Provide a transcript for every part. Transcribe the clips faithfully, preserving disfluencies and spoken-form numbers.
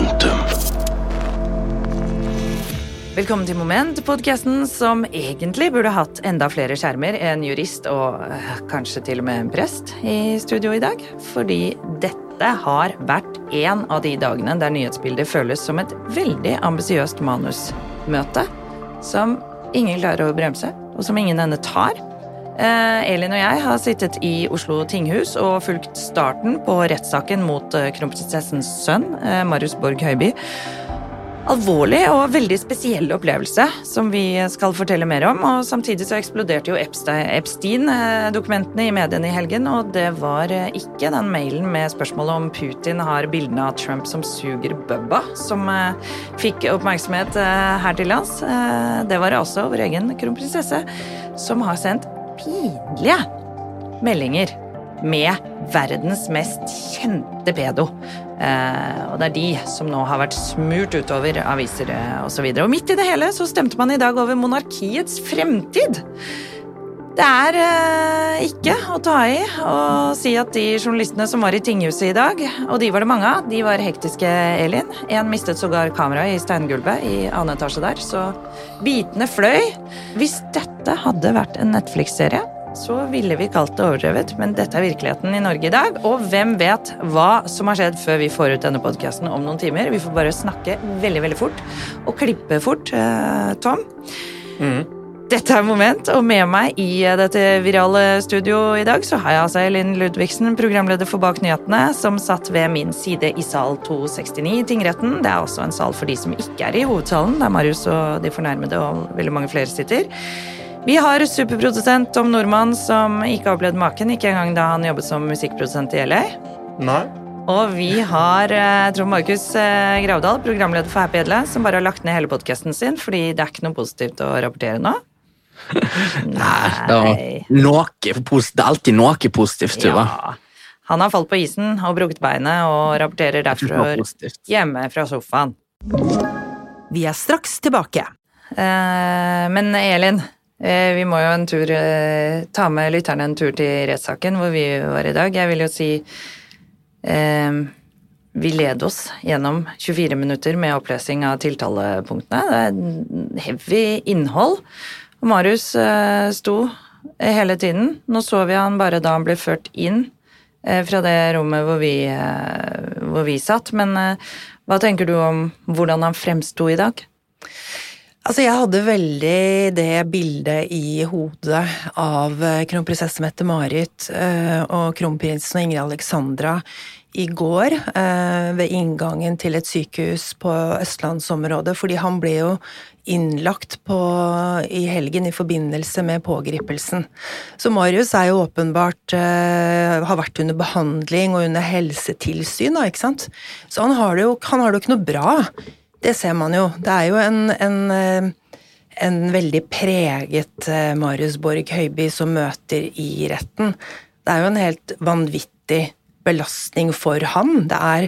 Momentum. Velkommen til Moment, podcasten som egentlig burde hatt enda flere skjermer, en jurist og øh, kanskje til og med en prest i studio i dag. Fordi dette har vært en av de dagene der nyhetsbildet føles som et veldig ambisiøst manusmøte, som ingen klarer å bremse, og som ingen ende tar. Eh, Elin og jeg har sittet i Oslo tinghus og fulgt starten på rettssaken mot eh, kronprinsessens sønn, eh, Marius Borg Høiby. Alvorlig og veldig spesiell opplevelse som vi skal fortelle mer om, og samtidig så eksploderte jo Epstein-dokumentene i mediene i helgen, og det var ikke den mailen med spørsmålet om Putin har bildene av Trump som suger Bubba, som eh, fikk oppmerksomhet eh, her til lands. Eh, det var også vår egen kronprinsesse, som har sendt pinlige meldinger med verdens mest kjente pedo. Eh, og det er de som nå har vært smurt utover aviser og så videre. Og midt i det hele så stemte man i dag over monarkiets fremtid. Det er eh, ikke å ta i å si at de journalistene som var i tinghuset i dag, og de var det mange av, de var hektiske, Elin. En mistet sågar kameraet i steingulvet i annen etasje der, så bitene fløy. Hvis dette hadde vært en Netflix-serie, så ville vi kalt det overdrevet, men dette er virkeligheten i Norge i dag, og hvem vet hva som har skjedd før vi får ut denne podcasten om noen timer. Vi får bare snakke veldig, veldig fort, og klippe fort, eh, Tom. Mm. Dette er Moment, og med meg i dette virale studio i dag, så har jeg altså Elin Ludvigsen, programleder for Bak Nyhetene, som satt ved min side i sal to sekstini i tingretten. Det er også en sal for de som ikke er i hovedsalen, der Marius og de fornærmede og veldig mange flere sitter. Vi har superprodusent Tom Normann, som ikke har opplevd maken, ikke engang da han jobbet som musikkprodusent i L A. Nei. Og vi har eh, Trond Markus eh, Gravdal, programleder for Happy Edle, som bare har lagt ned hele podcasten sin, fordi det er ikke noe positivt å rapportere nå. Nei, det er noe positivt. Det er alltid noe positivt, du, va? Ja. Han har falt på isen og brukket beinet og rapporterer derfor hjemme fra sofaen. Vi er straks tilbake. Eh, men Elin, vi må jo en tur, ta med lytterne en tur til rettssaken hvor vi var i dag. Jeg vil jo si eh, vi led oss gjennom tjuefire minutter med opplesing av tiltalepunktene. Det er heavy innhold. Og Marius eh, sto hele tiden. Nå så vi han bare da han ble ført inn eh, fra det rommet hvor vi, eh, hvor vi satt. Men eh, hva tenker du om hvordan han fremsto i dag? Altså, jeg hadde veldig det bildet i hodet av kronprinsesse Mette-Marit og kronprinsen og Ingrid Alexandra i går ved inngangen til et sykehus på Østlandsområdet, fordi han ble jo innlagt på, i helgen i forbindelse med pågripelsen. Så Marius er jo åpenbart, uh, har vært under behandling og under helsetilsyn, da, ikke sant? Så han har det jo, han har det jo ikke noe bra. Det ser man jo. Det er jo en, en, en veldig preget Marius Borg Høiby som møter i retten. Det er jo en helt vanvittig belastning for ham. Det er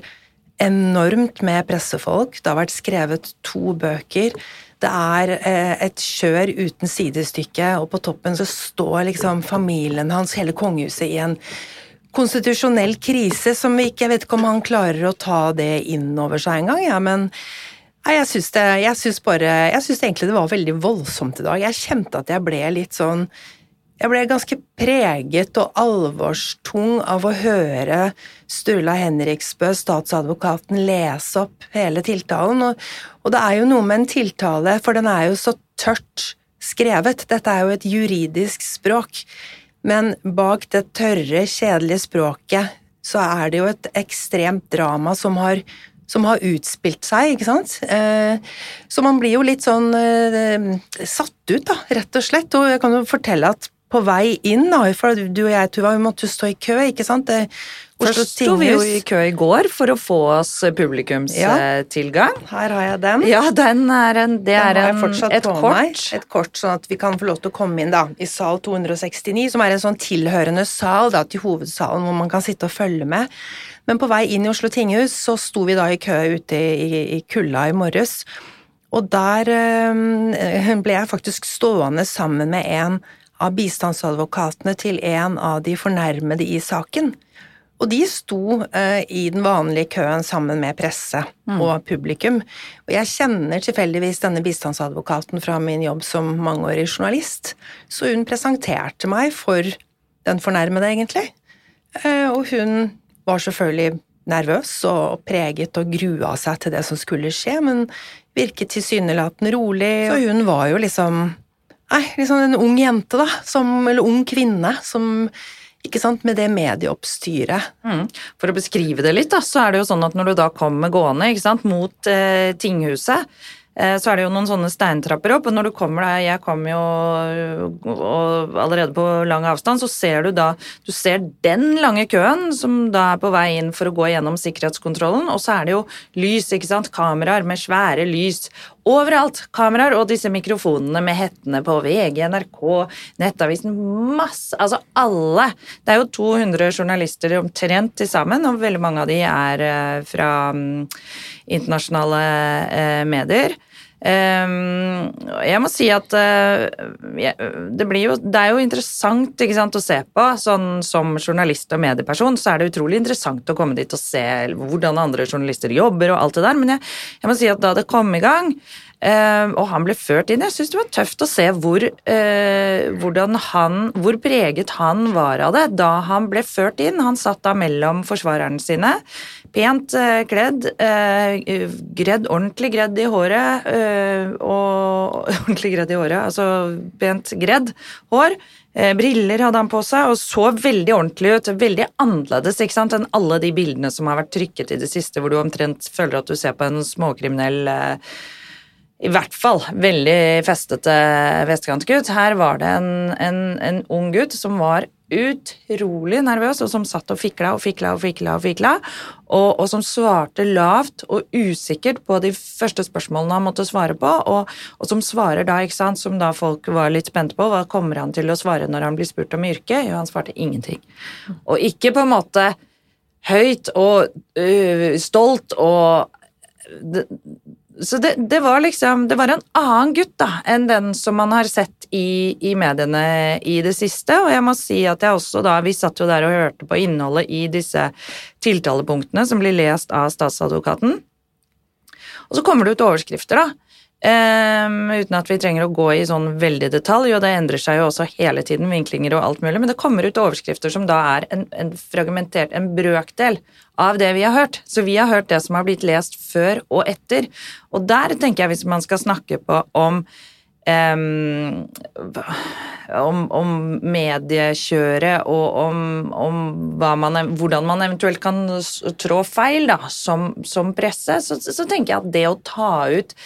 enormt med pressefolk. Det har vært skrevet to bøker. Det er et kjør uten sidestykke, og på toppen så står liksom familien hans, hele kongehuset, i en konstitusjonell krise som ikke, jeg vet ikke om han klarer å ta det inn over seg en gang, ja, men Nei, jeg synes det, jeg synes bare, jeg synes egentlig det var veldig voldsomt i dag. Jeg kjente at jeg ble litt sånn, jeg ble ganske preget og alvorstung av å høre Sturla Henriksbø, statsadvokaten, lese opp hele tiltalen. Og, og det er jo noe med en tiltale, for den er jo så tørt skrevet. Dette er jo et juridisk språk. Men bak det tørre, kjedelige språket, så er det jo et ekstremt drama som har som har utspilt seg, ikke sant? Eh, så man blir jo litt sånn eh, satt ut, da, rett og slett. Og jeg kan jo fortelle at på vei inn, da, for du og jeg, Tuva, vi måtte stå i kø, ikke sant? Det, Først sto vi jo i kø i går for å få oss publikumstilgang. Ja, her har jeg den. Ja, den er en, det den er en, et kort. Meg. Et kort, sånn at vi kan få lov til å komme inn da, i sal to sekstini, som er en sånn tilhørende sal da, til hovedsalen, hvor man kan sitte og følge med. Men på vei inn i Oslo tinghus så sto vi da i kø ute i, i, i kulda i morges, og der øh, ble jeg faktisk stående sammen med en av bistandsadvokatene til en av de fornærmede i saken. Og de sto eh, i den vanlige køen sammen med presse mm. og publikum. Og jeg kjenner tilfeldigvis denne bistandsadvokaten fra min jobb som mangeårig journalist, så hun presenterte meg for den fornærmede, egentlig. Eh, og hun var selvfølgelig nervøs og preget og grua seg til det som skulle skje, men virket tilsynelatende rolig. Så hun var jo liksom, nei, liksom en ung jente da, som, eller ung kvinne, som ikke sant, med det medieoppstyret. Mm. For å beskrive det litt da, så er det jo sånn at når du da kommer gående, ikke sant, mot eh, tinghuset, eh, så er det jo noen sånne steintrapper opp, og når du kommer der, jeg kommer jo og allerede på lang avstand, så ser du da, du ser den lange køen som da er på vei inn for å gå gjennom sikkerhetskontrollen, og så er det jo lys, ikke sant, kameraer med svære lys, overalt, kameraer og disse mikrofonene med hettene på V G, N R K, Nettavisen, masse, altså alle. Det er jo to hundre journalister omtrent til sammen, og veldig mange av de er eh, fra um, internasjonale eh, medier. Um, jeg må si at uh, det, blir jo, det er jo interessant ikke sant, å se på, sånn som journalist og medieperson, så er det utrolig interessant å komme dit og se hvordan andre journalister jobber og alt det der, men jeg, jeg må si at da det kom i gang, Uh, og han ble ført inn. Jeg synes det var tøft å se hvor, uh, hvordan han, hvor preget han var av det da han ble ført inn. Han satt da mellom forsvarerne sine, pent uh, kledd, uh, gredd, ordentlig gredd i håret, uh, og ordentlig gredd i håret, altså pent gredd hår. Uh, briller hadde han på seg, og så veldig ordentlig ut, veldig annerledes, ikke sant, enn alle de bildene som har vært trykket i det siste, hvor du omtrent føler at du ser på en småkriminell uh, i hvert fall veldig festete vestkantgutt. Her var det en, en, en ung gutt som var utrolig nervøs, og som satt og fikla og fikla og fikla, og fikla, og, og som svarte lavt og usikkert på de første spørsmålene han måtte svare på, og, og som svarer da, ikke sant, som da folk var litt spent på, hva kommer han til å svare når han blir spurt om yrket? Jo, han svarte ingenting. Og ikke på en måte høyt og uh, stolt og det, så det, det var liksom, det var en annen gutt da, enn den som man har sett i, i mediene i det siste, og jeg må si at jeg også da, vi satt jo der og hørte på innholdet i disse tiltalepunktene som blir lest av statsadvokaten, og så kommer det ut overskrifter da, Um, uten at vi trenger å gå i sånn veldig detalj, og det endrer seg jo også hele tiden, vinklinger og alt mulig, men det kommer ut overskrifter som da er en, en fragmentert, en brøkdel av det vi har hørt. Så vi har hørt det som har blitt lest før og etter, og der tenker jeg hvis man skal snakke på om um, om, om mediekjøret og om, om hva man, hvordan man eventuelt kan trå feil da, som, som presse, så, så tenker jeg at det å ta ut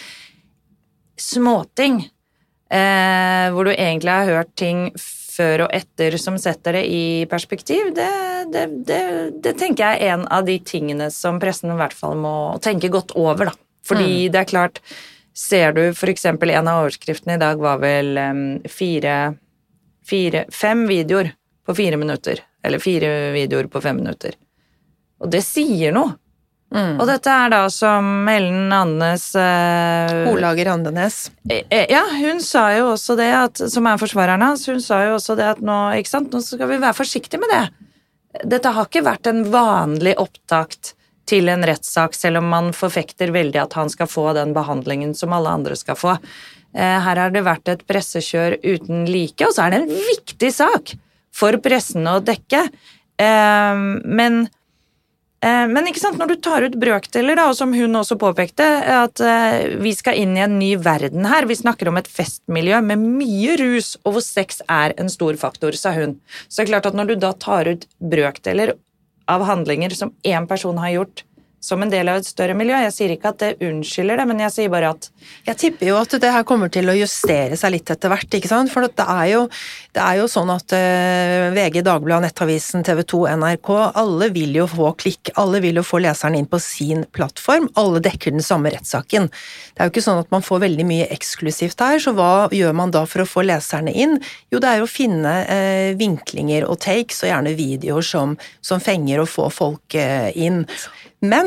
småting, eh, hvor du egentlig har hørt ting før og etter som setter det i perspektiv, det, det, det, det tenker jeg er en av de tingene som pressen i hvert fall må tenke godt over, da. Fordi mm. det er klart, ser du for eksempel en av overskriftene i dag var vel um, fire, fire, fem videoer på fire minutter, eller fire videoer på fem minutter. Og det sier noe. Mm. Og dette er da som Ellen Andenes eh, Olager Andenes. Eh, ja, hun sa jo også det, at, som er forsvareren hans, hun sa jo også det at nå, ikke sant, nå skal vi være forsiktige med det. Dette har ikke vært en vanlig opptakt til en rettssak, selv om man forfekter veldig at han skal få den behandlingen som alle andre skal få. Eh, her har det vært et pressekjør uten like, og så er det en viktig sak for pressen å dekke. Eh, men Men ikke sant, når du tar ut brøkdeler da, og som hun også påpekte, at uh, vi skal inn i en ny verden her, vi snakker om et festmiljø med mye rus, og hvor sex er en stor faktor, sa hun. Så det er klart at når du da tar ut brøkdeler av handlinger som en person har gjort, som en del av et større miljø. Jeg sier ikke at det unnskylder det, men jeg sier bare at jeg tipper jo at det her kommer til å justere seg litt etter hvert, ikke sant? For det er jo, det er jo sånn at uh, V G, Dagbladet, Nettavisen, T V to, N R K, alle vil jo få klikk, alle vil jo få leseren inn på sin plattform, alle dekker den samme rettssaken. Det er jo ikke sånn at man får veldig mye eksklusivt her, så hva gjør man da for å få leserne inn? Jo, det er jo å finne uh, vinklinger og takes, og gjerne videoer som, som fenger og får folk uh, inn. Men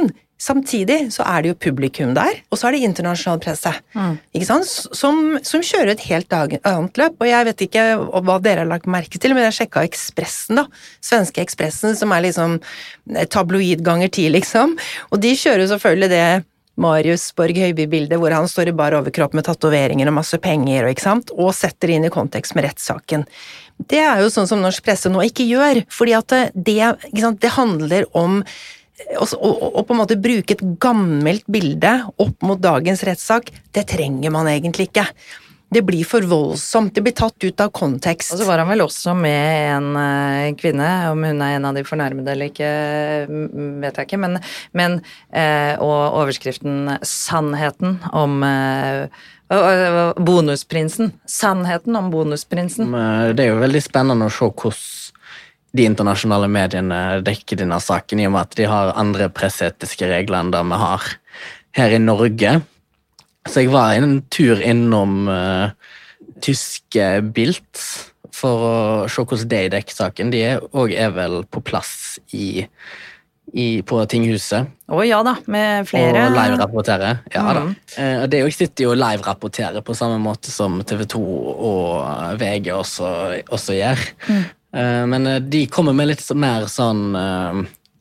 Samtidig så er det jo publikum der, og så er det internasjonal presse, mm. ikke sant? Som, som kjører et helt dag, annet løp, og jeg vet ikke hva dere har lagt merke til, men jeg sjekket Ekspressen da, svenske Ekspressen, som er liksom tabloid ganger ti, liksom, og de kjører selvfølgelig det Marius Borg Høiby-bildet, hvor han står i bar overkropp med tatoveringer og masse penger, og, ikke sant? Og setter inn i kontekst med rettssaken. Det er jo sånn som norsk presse nå ikke gjør, fordi at det, ikke sant, det handler om å, å, å på en måte bruke et gammelt bilde opp mot dagens rettssak. Det trenger man egentlig ikke. Det blir for voldsomt, det blir tatt ut av kontekst. Og så var han vel også med en uh, kvinne, om hun er en av de fornærmede eller ikke, vet jeg ikke, men, men uh, og overskriften «Sannheten om uh, bonusprinsen». Sannheten om bonusprinsen. Det er jo veldig spennende å se hvordan de internasjonale mediene dekker denne saken, i og med at de har andre presseetiske regler enn det vi har her i Norge. Så jeg var en tur innom uh, tyske Bild for å se hvordan de dekker saken. De er, og er vel på plass i, i, på Tinghuset. Å ja da, med flere. Og live-rapportere. Ja mm. da. Uh, de sitter jo live-rapportere på samme måte som T V to og V G også, også gjør. Mm. Uh, men uh, de kommer med litt mer sånn uh,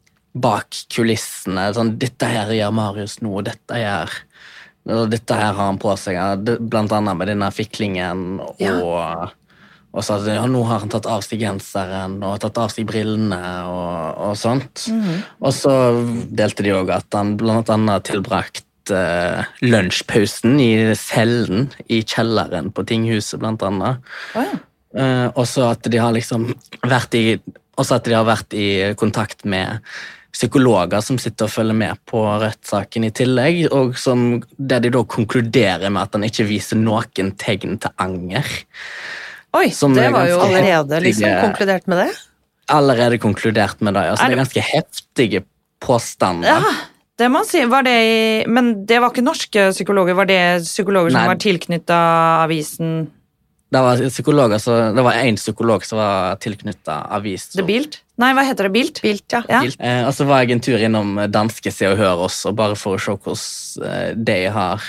bak kulissene. Sånn, dette her gjør Marius nå, og dette gjør... Og dette her har han på seg, blant annet med denne fiklingen, og, ja. og så at ja, nå har han tatt av seg genseren, og tatt av seg brillene, og, og sånt. Mm. Og så delte de også at han blant annet tilbrakt uh, lunsjpausen i cellen i kjelleren på Tinghuset, blant annet. Oh, ja. uh, og så at de har liksom vært i, også at de har vært i kontakt med psykologer som sitter og følger med på rettssaken i tillegg, og som, der de da konkluderer med at han ikke viser noen tegn til anger. Oi, det var jo allerede liksom konkludert med det? Allerede konkludert med det, altså er det er ganske heftige påstander. Ja, det må man si, var det i, men det var ikke norske psykologer, var det psykologer som Nei. Var tilknyttet avisen? Det var psykologer, så det var en psykolog som var tilknyttet avis. Det Bild? Nei, hva heter det? Bild? Bild, ja. ja. Bild. Eh, og så var jeg en tur innom danske Se og Hør også, bare for å se hvordan de har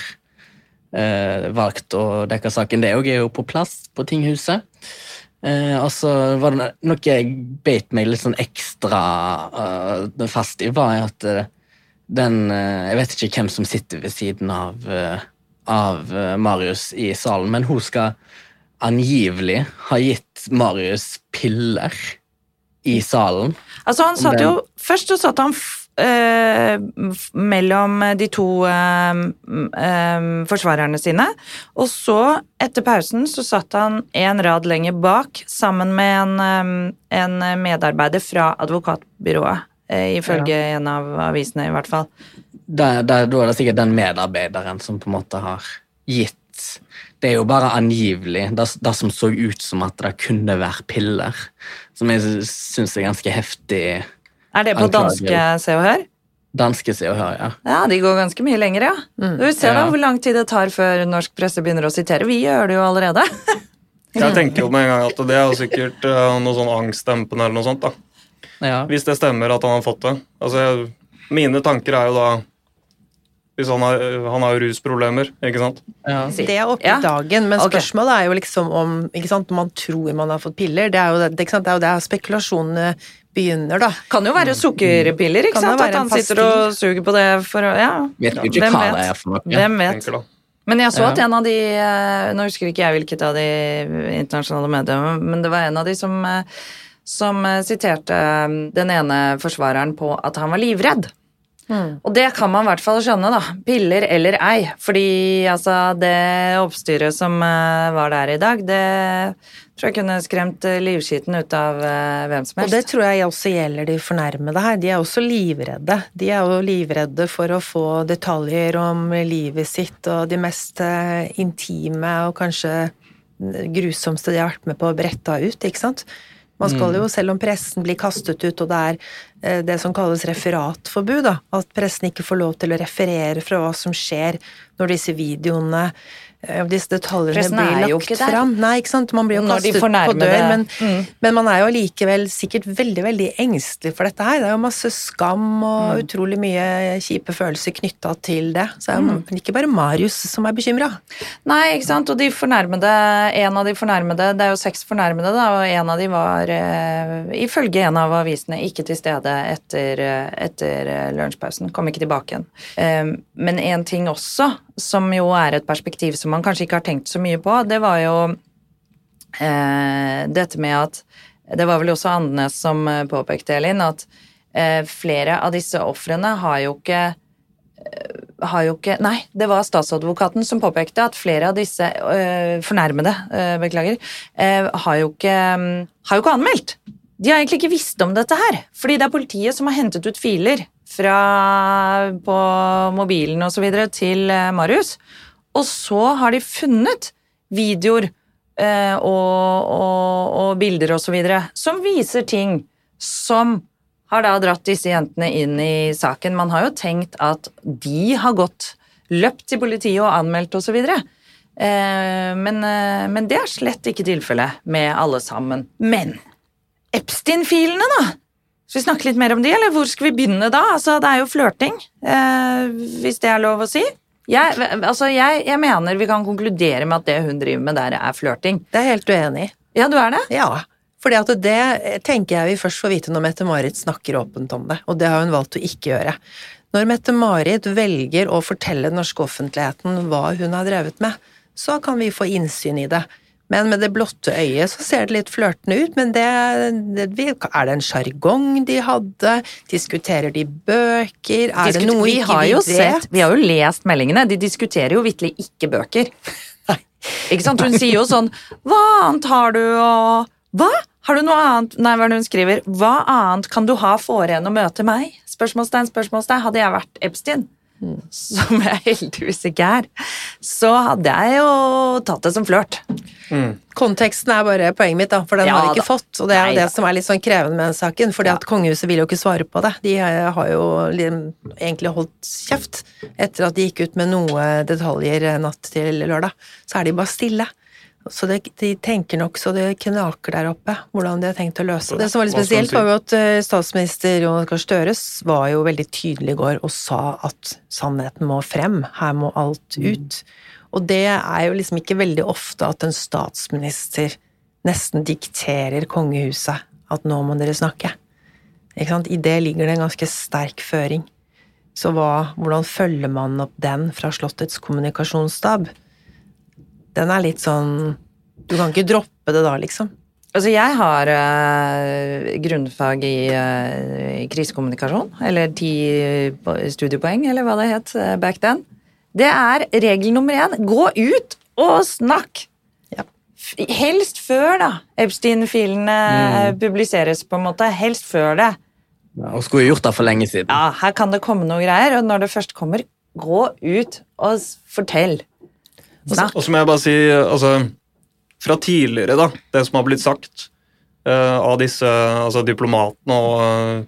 eh, valgt å dekke saken. Det er jo på plass på Tinghuset. Eh, og så var det noe jeg beit meg litt sånn ekstra uh, fast i, var at uh, den, uh, jeg vet ikke hvem som sitter ved siden av, uh, av uh, Marius i salen, men hun skal angivelig har gitt Marius piller i salen. Altså han satt jo, først så satt han f, eh, mellom de to eh, eh, forsvarerne sine, og så etter pausen så satt han en rad lenger bak, sammen med en, en medarbeider fra advokatbyrået, eh, ifølge ja. En av avisene i hvert fall. Da, da, da er det sikkert den medarbeideren som på en måte har gitt. Det er jo bare angivelig, det, det som så ut som at det kunne være piller, som jeg synes er ganske heftig. Er det på anklager. Danske Se og Hør? Danske Se og Hør, ja. Ja, de går ganske mye lenger, ja. Mm. Du ser da ja. Hvor lang tid det tar før norsk presse begynner å sitere. Vi gjør det jo allerede. Jeg tenker jo med en gang at det er jo sikkert uh, noe sånn angstdempende eller noe sånt da. Ja. Hvis det stemmer at han har fått det. Altså, jeg, mine tanker er jo da hvis han har, han har rusproblemer, ikke sant? Ja. Det er oppe i ja. Dagen, men okay. Spørsmålet er jo liksom om, ikke sant, man tror man har fått piller, det er jo det, ikke sant, det er jo der spekulasjonene begynner da. Kan jo være sukkerpiller, ikke sant? At han sitter og suger på det for å, ja. Vet jo ikke hva det er for noe. Hvem vet? Men jeg så at en av de, nå husker ikke jeg hvilket av de internasjonale mediene, men det var en av de som, som siterte den ene forsvareren på at han var livredd. Mm. Og det kan man i hvert fall skjønne da, piller eller ei, fordi altså, det oppstyret som uh, var der i dag, det tror jeg kunne skremt uh, livskiten ut av uh, hvem som helst. Og det tror jeg også gjelder de fornærmede her, de er også livredde, de er jo livredde for å få detaljer om livet sitt og de mest uh, intime og kanskje grusomste de har vært med på å brette ut, ikke sant? Man skal jo, selv om pressen blir kastet ut, og det er det som kalles referatforbud, da. At pressen ikke får lov til å referere fra hva som skjer når disse videoene disse detaljene pressen blir lagt fram. Nei, ikke sant? Man blir jo kastet på dør, men, mm. men man er jo likevel sikkert veldig, veldig engstelig for dette her. Det er jo masse skam og mm. utrolig mye kjipe følelser knyttet til det. Så det er jo mm. ikke bare Marius som er bekymret. Nei, ikke sant? Og de fornærmede, en av de fornærmede, det er jo seks fornærmede da, og en av de var, eh, ifølge en av avisene, ikke til stede etter, etter lunsjpausen. Kom ikke tilbake igjen. Eh, men en ting også, som jo er et perspektiv som man kanskje ikke har tenkt så mye på, det var jo eh, dette med at, det var vel også Andenes som påpekte, Elin, at eh, flere av disse offrene har jo ikke, eh, har jo ikke, nei, det var statsadvokaten som påpekte at flere av disse eh, fornærmede, eh, beklager, eh, har, jo ikke, har jo ikke anmeldt. De har egentlig ikke visst om dette her, fordi det er politiet som har hentet ut filer fra på mobilen og så videre til Marius, og så har de funnet videoer eh, og, og, og bilder og så videre, som viser ting som har da dratt disse jentene inn i saken. Man har jo tenkt at de har gått, løpt til politiet og anmeldt og så videre, eh, men, eh, men det er slett ikke tilfellet med alle sammen. Men Epstein-filene da, skal vi snakke litt mer om de, eller hvor skal vi begynne da? Altså, det er jo flørting, eh, hvis det er lov å si. Jeg, altså, jeg, jeg mener vi kan konkludere med at det hun driver med der er flørting. Det er helt uenig. Ja, du er det? Ja, fordi at det tenker jeg vi først får vite når Mette-Marit snakker åpent om det, og det har hun valgt å ikke gjøre. Når Mette-Marit velger å fortelle den norske offentligheten hva hun har drevet med, så kan vi få innsyn i det. Men med det blotte øyet så ser det litt flørtende ut, men det, det, er det en jargong de hadde? Diskuterer de bøker? Er Diskuter, det noe vi ikke har vi jo vet? Sett, vi har jo lest meldingene, de diskuterer jo virkelig ikke bøker. Nei. Ikke sant? Hun sier jo sånn, hva annet har du og... Hva? Har du noe annet? Nei, hva er det hun skriver? Hva annet kan du ha for en å møte meg? Spørsmålstegn, spørsmålstegn. Hadde jeg vært Epstein, mm. som jeg heldigvis ikke er, så hadde jeg jo tatt det som flørt. Mm. Konteksten er bare poenget mitt da, for den ja, har de ikke da. fått, og det er jo Nei, det da. som er litt sånn krevende med den saken, fordi ja. At kongehuset vil jo ikke svare på det. De har jo egentlig holdt kjeft etter at de gikk ut med noe detaljer natt til lørdag, så er de bare stille. Så det, de tenker nok så det knaker der oppe, hvordan de har tenkt å løse det. Det som var litt spesielt var jo at statsminister Jonas Gahr Støre var jo veldig tydelig i går og sa at sannheten må frem, her må alt ut. Og det er jo liksom ikke veldig ofte at en statsminister nesten dikterer kongehuset at nå må dere snakke. Ikke sant? I det ligger det en ganske sterk føring. Så hva, hvordan følger man opp den fra Slottets kommunikasjonsstab? Den er litt sånn, du kan ikke droppe det da, liksom. Altså, jeg har uh, grunnfag i uh, krisekommunikasjon, eller ti studiepoeng, eller hva det het uh, back then. Det er regel nummer én. Gå ut og snakk! Ja. Helst før, da. Epstein-filene mm. publiseres på en måte. Helst før det. Ja, og skulle gjort det for lenge siden. Ja, her kan det komme noe greier, og når det først kommer, gå ut og fortell. Og så må jeg bare si, altså, fra tidligere da, det som har blitt sagt uh, av disse altså, diplomatene og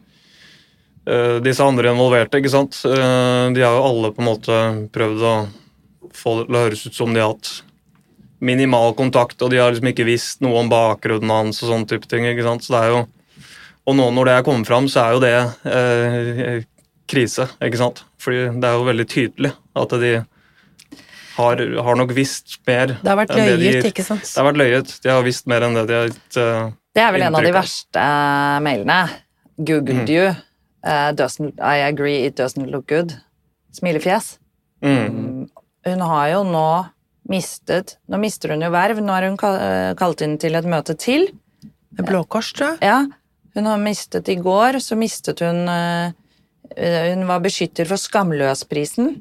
uh, disse andre involverte, ikke sant? Uh, de har jo alle på en måte prøvd å få det til å høres ut som de har hatt minimal kontakt, og de har liksom ikke visst noe om bakgrunnen hans og sånne type ting, ikke sant? Så det er jo, og nå når det er kommet fram, så er jo det uh, krise, ikke sant? Fordi det er jo veldig tydelig at de Har, har nok visst mer. Det har vært løyet, de, ikke sant? Det har vært løyet. De har visst mer enn det de har gitt uh, Det er vel en av de verste uh, mailene. Googled mm. you. Uh, doesn't, I agree, it doesn't look good. Smilefjes. Mm. Hun har jo nå mistet, nå mister hun jo verv, nå er hun kalt inn til et møte til. Med Blå Kors, tror jeg. Ja, hun har mistet i går, så mistet hun, uh, hun var beskytter for Skamløsprisen.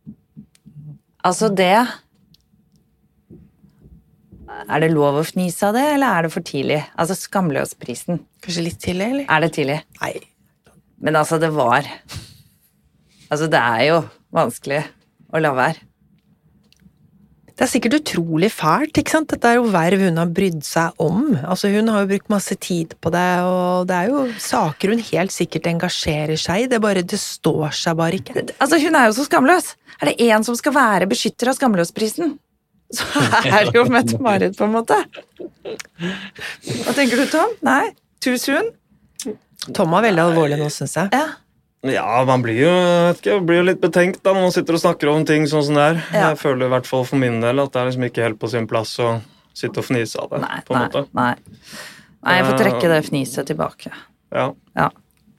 Altså det, er det lov å fnise av det, eller er det for tidlig? Altså Skamløsprisen. Kanskje litt tidlig, eller? Er det tidlig? Nei. Men altså det var, altså det er jo vanskelig å la være. Det er sikkert utrolig fælt, ikke sant? Dette er jo verv hun har brydd seg om. Altså, hun har jo brukt masse tid på det, og det er jo saker hun helt sikkert engasjerer seg i. Det bare, det står seg bare ikke. Altså, hun er jo så skamløs. Er det en som skal være beskytter av skamløsprisen, så er det jo Mette-Marit på en måte. Hva tenker du, Tom? Nei? Too soon? Tom var veldig alvorlig nå, synes jeg. Ja. Ja, man blir jo, vet ikke, blir jo litt betenkt da, når man sitter og snakker om ting sånn som det er. Ja. Jeg føler i hvert fall for min del at det er liksom ikke helt på sin plass å sitte og fnise av det. Nei, på en nei, måte. Nei. nei, jeg får trekke det fniset tilbake. Ja. Ja.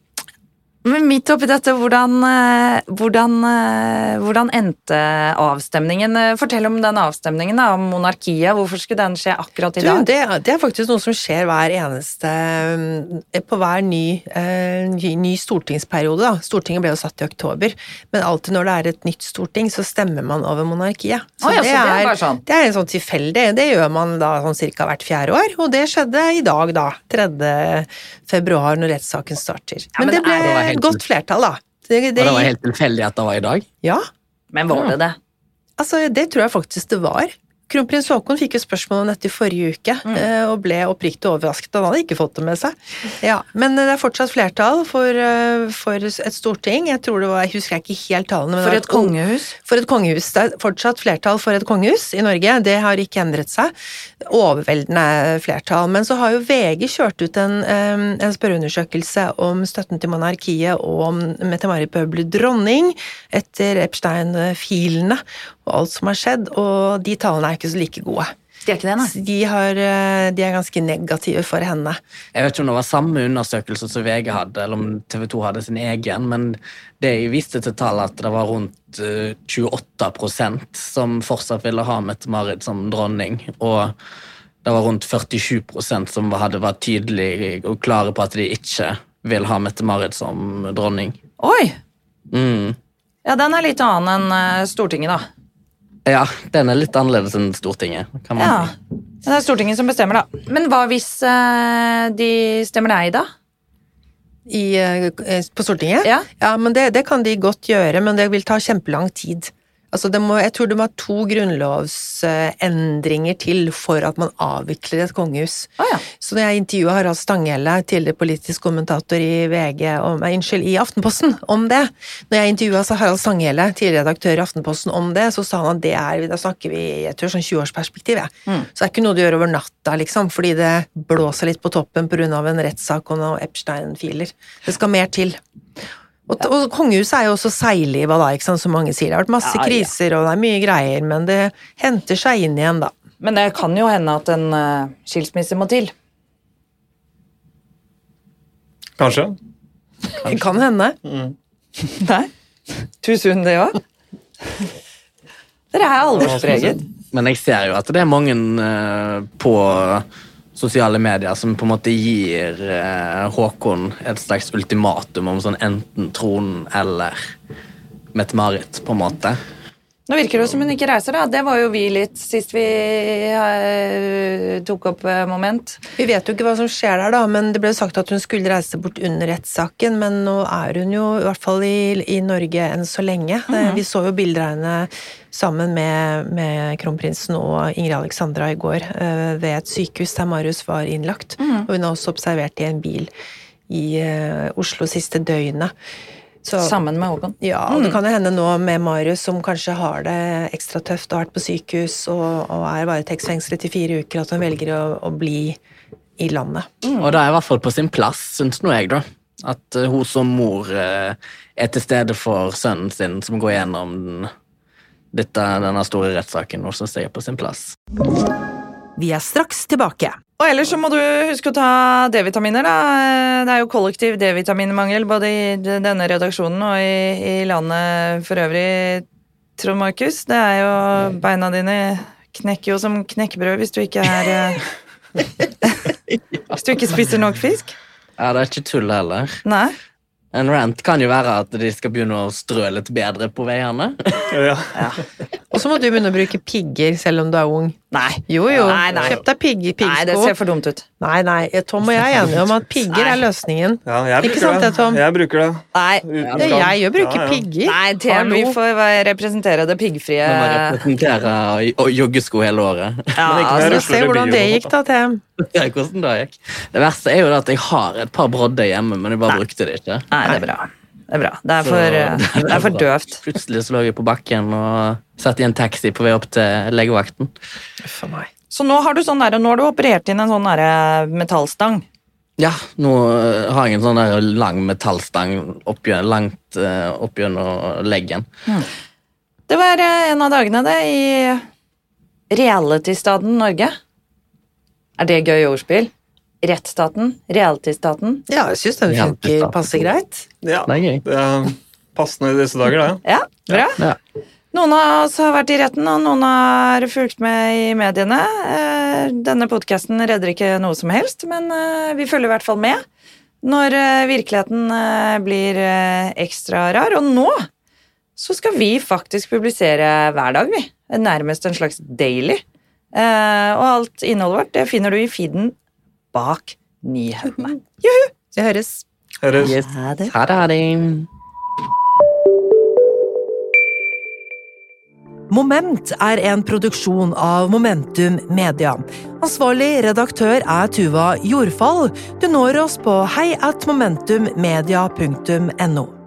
Men midt oppi dette, hvordan, hvordan, hvordan endte avstemningen? Fortell om den avstemningen da, om monarkiet. Hvorfor skulle den skje akkurat i dag? Du, det, det er faktisk noe som skjer hver eneste, på hver ny, ny, ny stortingsperiode. Da. Stortinget ble jo satt i oktober, men alltid når det er et nytt storting, så stemmer man over monarkiet. Så, oh, ja, det, så det, er, er, sånn. det er en sånn tilfeldig. Det gjør man da sånn cirka hvert fjerde år, og det skjedde i dag da, tredje februar når rettssaken starter. Ja, men, men det ble det et godt flertall da. Det, det, og det var helt tilfeldig at det var i dag? Ja. Men var det det? Altså, det tror jeg faktisk det var. Kronprins Haakon fikk jo spørsmål om dette i forrige uke, mm. og ble oppriktig overrasket. Han hadde ikke fått det med seg. Ja, men det er fortsatt flertall for, for et storting. Jeg tror det var, jeg husker ikke helt tallene. For et kongehus? For et kongehus. Det er fortsatt flertall for et kongehus i Norge. Det har ikke endret seg. Overveldende flertall. Men så har jo V G kjørt ut en, en spørreundersøkelse om støtten til monarkiet og om Mette-Marit bør bli dronning etter Epstein-filene og alt som har skjedd, og de tallene er ikke så like gode. De er ikke det, nei? De, har, de er ganske negative for henne. Jeg vet ikke om det var samme undersøkelse som V G hadde, eller om T V to hadde sin egen, men det viste til tall at det var rundt tjueåtte prosent som fortsatt ville ha Mette-Marit som dronning, og det var rundt førtisju prosent som hadde vært tydelige og klare på at de ikke vil ha Mette-Marit som dronning. Oi! Mm. Ja, den er litt annen enn Stortinget, da. Ja, den er litt annerledes enn Stortinget, kan man ja. si. Det er Stortinget som bestemmer, da. Men hva hvis uh, de stemmer nei, da? I, uh, på Stortinget? Ja, ja men det, det kan de godt gjøre, men det vil ta kjempelang tid. Altså det må, jeg tror det må ha to grunnlovsendringer til for at man avvikler et kongehus. Ah, ja. Så når jeg intervjuet Harald Stanghelle, tidligere politisk kommentator i V G, om, unnskyld, i Aftenposten, om det, når jeg intervjuet Harald Stanghelle, tidligere redaktør i Aftenposten, om det, så sa han at det er, da snakker vi, jeg tror sånn tjue-årsperspektiv, ja. Mm. Så det er ikke noe du gjør over natta, liksom, fordi det blåser litt på toppen på grunn av en rettssak og noen Epstein-filer. Det skal mer til. Og, og kongehuset er jo også seigliva da, ikke sant, som mange sier. Det har vært masse ja, kriser, ja. Og det er mye greier, men det henter seg inn igjen, da. Men det kan jo hende at en uh, skilsmisse må til. Kanskje. Det kan hende. Mm. Nei. Tusen det også. Dere er alvorspreget. Men jeg ser jo at det er mange uh, på sosiale medier som på en måte gir eh, Håkon et slags ultimatum om sånn enten tronen eller Mette-Marit, på en måte. Nå virker det som hun ikke reiser, da. Det var jo vi litt sist vi uh, tok opp uh, moment. Vi vet jo ikke hva som skjer der, da, men det ble sagt at hun skulle reise bort under rettssaken, men nå er hun jo i hvert fall i, i Norge enn så lenge. Mm-hmm. Vi så jo bilder av henne sammen med, med kronprinsen og Ingrid Alexandra i går uh, ved et sykehus der Marius var innlagt. Mm-hmm. Og hun har også observert i en bil i uh, Oslo siste døgnet. Så, sammen med Håkon. Ja, og det kan jo hende nå med Marius, som kanskje har det ekstra tøft og har vært på sykehus og, og er varetektsfengslet i fire uker, at hun velger å, å bli i landet. Mm. Og det er i hvert fall på sin plass, synes nå jeg da, at uh, hun som mor uh, er til stede for sønnen sin, som går gjennom den, dette, denne store rettssaken, og synes jeg er på sin plass. Vi er straks tilbake. Og ellers så må du huske å ta D-vitaminer, da. Det er jo kollektiv D-vitaminmangel, både i denne redaksjonen og i, i landet for øvrig, Trond Markus. Det er jo, beina dine knekker jo som knekkebrød hvis du ikke er hvis du ikke spiser nok fisk. Ja, det er ikke tull heller. Nei. En rant kan jo være at de skal begynne å strø litt bedre på veiene. Ja. Ja. Og så må du begynne å bruke pigger selv om du er ung. Nei. Jo, jo. Nei, nei. Kjøp deg pigger, piggsko. Nei, det ser for dumt ut. Nei, nei. Tom og jeg er enige om at pigger er løsningen. Ja, jeg bruker Ikke sant det, Tom? Jeg bruker det. Nei. Ja, jeg gjør bruker ja, ja. pigger. Nei, Thea, vi får representere det piggfrie. Nå må representere joggesko hele året. Ja, altså, se hvordan det gikk da, Thea. Ja, hvordan det gikk. Det verste er jo at jeg har et par brodder hjemme, men jeg bare nei. brukte det ikke. Nei, det er bra. Det er bra. Det er for, så, det er for døvt. Plutselig så lå jeg på bakken og satt i en taxi på vei opp til legevakten. For meg. Så nå har du sånn der, og nå har du operert inn en sånn der metallstang. Ja, nå har jeg en sånn der lang metallstang oppi, langt oppi under leggen. Mm. Det var en av dagene det i reality-staden Norge. Er det gøy ordspill? Rettsstaten, reality-staten. Ja, jeg synes den funker passe greit. Ja, det er gøy. Det er passende i disse dager, det. Ja, bra. Ja. Noen av oss har vært i retten, og noen har fulgt med i mediene. Denne podcasten redder ikke noe som helst, men vi følger i hvert fall med når virkeligheten blir ekstra rar. Og nå så skal vi faktisk publisere hver dag, vi. Nærmest en slags daily. Og alt innholdet vårt, det finner du i feeden bak nyhetene. Juhu! Det høres. Høres. Yes. Ha det. Ha det, ha det. Moment er en produksjon av Momentum Media. Ansvarlig redaktør er Tuva Jordfall. Du når oss på hei at momentummedia punktum no.